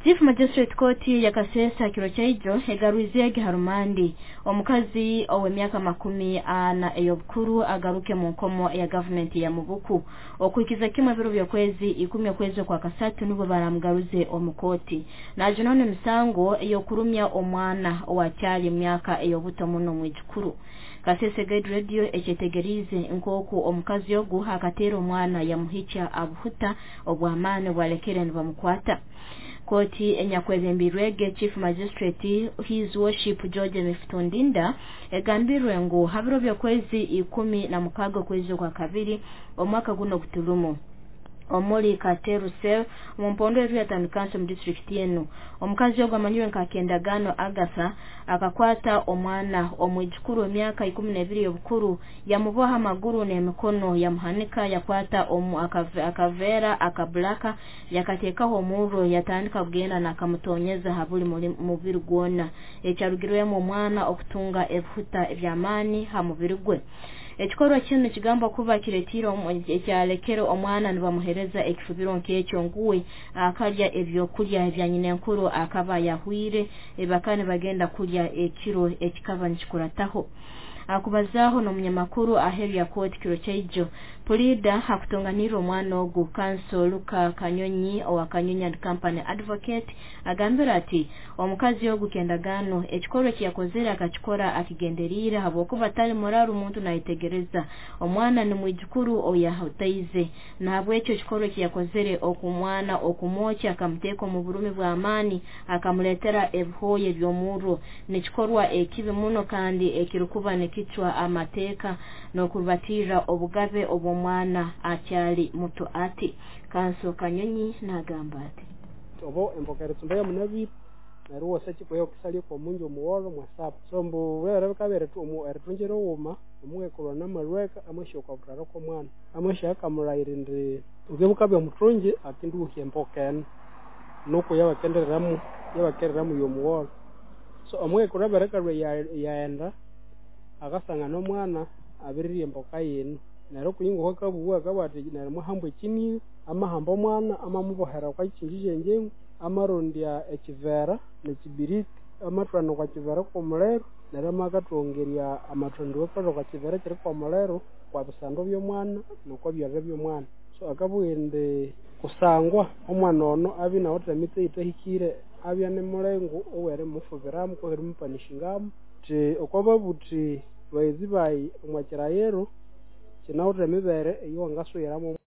Chief Magistrate Court ya Kasesa kiro chaidro egaruizie Harumandi omukazi ow'emyaka 40 eyobukuru agaruke mu nkomo ya government ya Mubuku okwikiza kimwe biro byokwezi 10 kwezi kwa kasatu nibo baramugaruze omukoti najonone misango eyokurumya omwana owakyali emyaka eyobuto muno mwijukuru Kasese Guide Radio echetegerize nkoku omukazi ogu akatera omwana ya muhicha abuhuta obwamane bwalekere nibamukwata Koti enyakwezembirwege Chief Magistrate His Worship George Mifutundinda egambirwe ngo habiro byokwezi 16 kwezi kwa kabiri omwaka guno gutulumu omuli kateru sel mumpondo yetu ya Tamikanso mu district yenu omukazi ogwa manyuwe nkakendagano Agatha akakwata omwana omwijukuru emyaka 12 yobukuru yamuboha maguru n'emikono yamuhanika yakwata akavera akabulaka yakatekaho omuro yatandika kugenda nakamutonyeza habuli mubiri gwona ekyarugirwe mu mwana okutunga ebuhuta ebyamani ha mubiri gwe Ekikoro kino kigamba kuba kiretiro ekyalekero omwana nibamuhereza ekifubiro nk'ekyo nguwe akalya ebyokulya ebyanyine nkuru akaba yahwire ebakane bagenda kulya ekiro ekikaba nikikurataho akubazaho no munyamakuru aheru ya court kiro kyaijo Polida hakutonganira omwana ogu Council Luka Kanyonyi owa Kanyonyi and Company Advocate agambira ati omukazi ogu kendagano ekikoro kyakozera akakikora akigenderira habokuba tali moraru umuntu nayitegereza omwana ni mwijukuru oyahutaize nabwo ekyo kikoro kyakozere okumwana okumocha akamuteka mu burumi bwa amani akamuletera ebhoye byomuro nikikorwa ekibe muno kandi ekirukuba nekichwa amateka no kubatira obugabe obomwana akyali muto ati Kanso Kanyonyi nagamba ati obo embokere tumbe munabi naruwa sachi koyo kisali ko munjo muworo mwasapu sombo wera kabere tu mu ertunjero woma omwe kolona malweka amashoka kutara ko mwana amashaka murairinde ugebukabe mutrunje akindu hempoken nuko yabakendereramu yo muworo so omwe kurabere karwe yaenda agasanga no mwana abiriri empoka yenu naro kuyingo kabuwa kabati naro muhambo kini amahambo mwana amamubohera kwa kinjije amarondia ekivera nekibiriti amatwano kwa kivera ko mulero naro makatongeria amatondo kwa kivera kiri kwa mulero kwa bisando byo mwana noko byarre byo mwana so akabuende kusangwa omwana ono abina otamite itahikire abyane mulengo owere mufubiramu ko herimu panishingamu te okobabuti bayizibayi omwakirayero kinawuta mibere iyo ngasuyiramo